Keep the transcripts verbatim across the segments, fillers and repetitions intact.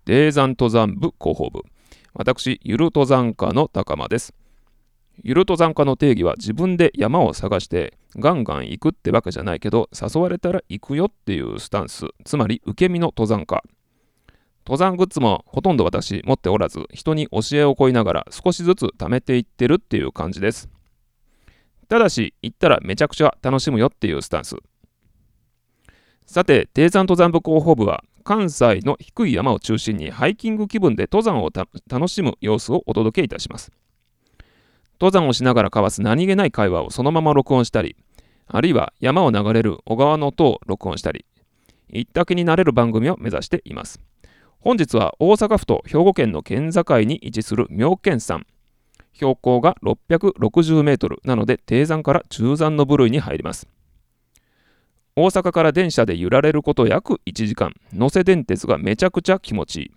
低山登山部広報部。私、ゆる登山家の高間です。ゆる登山家の定義は、自分で山を探してガンガン行くってわけじゃないけど、誘われたら行くよっていうスタンス、つまり受け身の登山家。登山グッズもほとんど私持っておらず、人に教えを請いながら少しずつ貯めていってるっていう感じです。ただし、行ったらめちゃくちゃ楽しむよっていうスタンス。さて、低山登山部広報部は、関西の低い山を中心にハイキング気分で登山を楽しむ様子をお届けいたします。登山をしながら交わす何気ない会話をそのまま録音したり、あるいは山を流れる小川の音を録音したり、行った気になれる番組を目指しています。本日は大阪府と兵庫県の県境に位置する妙見山。標高がろっぴゃくろくじゅうメートルなので低山から中山の部類に入ります。大阪から電車で揺られること約いちじかん、能勢電鉄がめちゃくちゃ気持ちいい。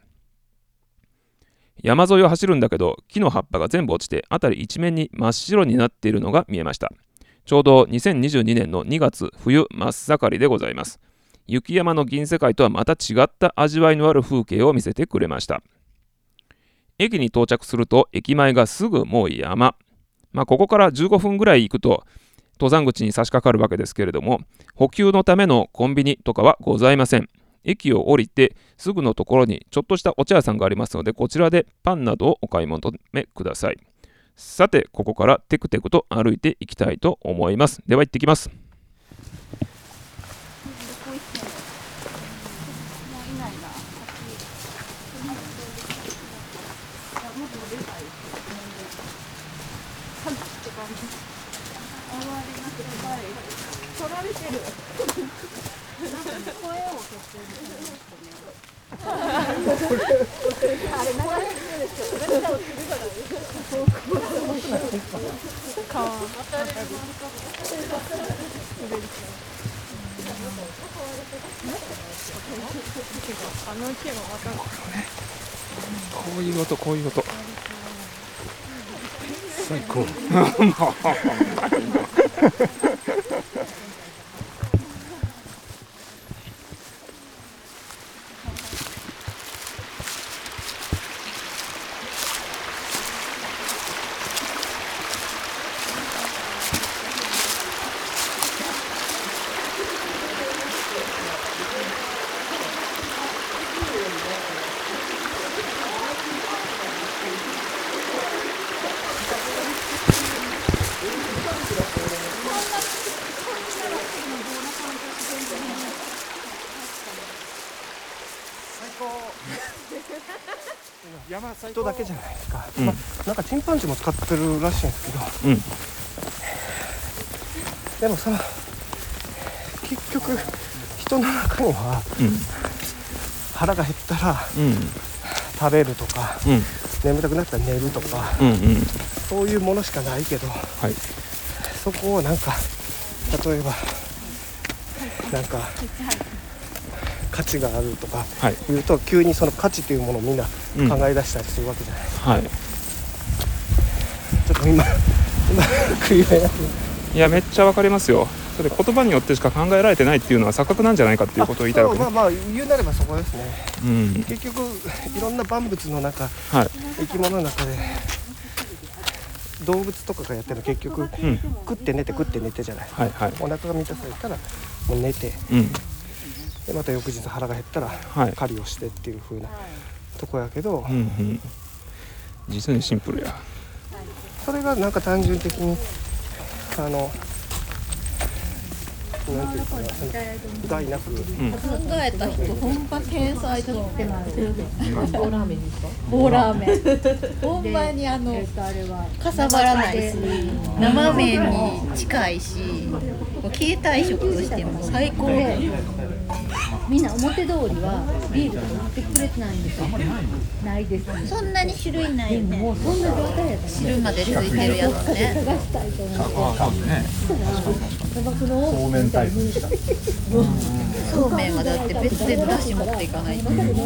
山沿いを走るんだけど、木の葉っぱが全部落ちて辺り一面に真っ白になっているのが見えました。ちょうどにせんにじゅうにねんのにがつ冬真っ盛りでございます。雪山の銀世界とはまた違った味わいのある風景を見せてくれました。駅に到着すると駅前がすぐもう山。まあ、ここからじゅうごふんぐらい行くと登山口に差し掛かるわけですけれども、補給のためのコンビニとかはございません。駅を降りてすぐのところにちょっとしたお茶屋さんがありますので、こちらでパンなどをお買い求めください。さて、ここからテクテクと歩いていきたいと思います。では行ってきます。 取られてる。声を取ってる。あれ流れてるでしょ。絶対落ちるから。顔。あの池がわかる。 こういう音、こういう音。 最高。 山人だけじゃないですか、 うんまあ、なんかチンパンジーも使ってるらしいんですけど、 うん、 でもその結局人の中には、 うん、 腹が減ったら、 うん、 食べるとか、 うん、 眠たくなったら寝るとか、 うん、うん、 そういうものしかないけど、 はい、 そこをなんか例えばなんか価値があるとか言うと、はい、急にその価値というものをみんな考え出したりするわけじゃないですか、 うん、はい、 ちょっと今今食い合いなくいやめっちゃわかりますよ。それ言葉によってしか考えられてないっていうのは錯覚なんじゃないかっていうことを言いたいわけ、ね、 まあまあ言うなればそこですね、 うん、 結局いろんな万物の中、 はい、 生き物の中で動物とかがやってるの結局、うん、食って寝て食って寝てじゃないですか、 はいはい、 お腹が満たされたらもう寝て、うん、でまた翌日腹が減ったら狩りをしてっていう風なとこやけど、 うんうん、実にシンプルや。 それがなんか単純的にあのなんていうかな、害なく、うん、 考えた人ほんま天才とってなる。棒ラーメンですか？棒ラーメン。ほんまにあのかさばらないし、生麺に近いし、携帯食としても最高で。みんな表通りはビールとか持ってくれてないんですよ。ないです、ね。そんなに種類ないよね。もうそんな状態やった。汁までついてるやつね。探したいと思って。あ、そうね。そうめんタイプでした。そうめんはだって別でだし持っていかないと。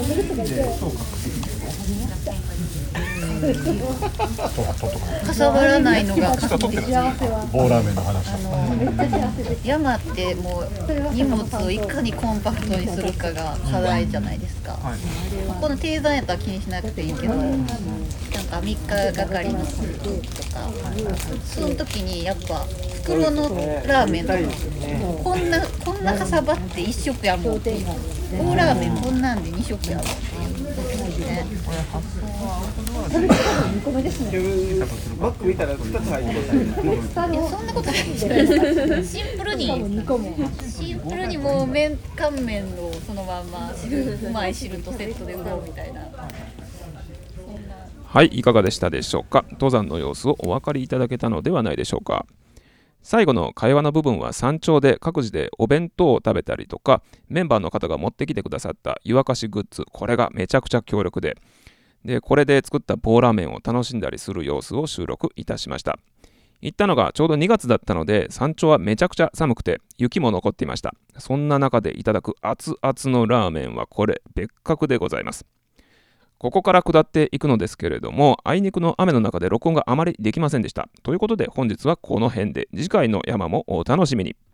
かさばらないのが棒ラーメンの話。 山ってもう荷物をいかにコンパクトにすするかが課題じゃないですか、はい、この低山やったら気にしなくていいけど、なんかみっかがかりのする時とか、その時にやっぱ袋のラーメンとかこんなこんなかさばっていっ食やもんっていう、大ラーメンこんなんでに食やもんっていう時ですね。 バッグ見たらふたつ入ってる。 いやそんなことないじゃないですか。シンプルにシンプルにもう麺乾麺をそのまんま汁うまい汁とセットで売ろうみたいな。 はい、いかがでしたでしょうか。登山の様子をお分かりいただけたのではないでしょうか。最後の会話の部分は山頂で各自でお弁当を食べたりとか、メンバーの方が持ってきてくださった湯沸かしグッズ、これがめちゃくちゃ強力で、でこれで作った棒ラーメンを楽しんだりする様子を収録いたしました。行ったのがちょうどにがつだったので、山頂はめちゃくちゃ寒くて雪も残っていました。そんな中でいただく熱々のラーメンはこれ別格でございます。ここから下っていくのですけれども、あいにくの雨の中で録音があまりできませんでした。ということで本日はこの辺で、次回の山もお楽しみに。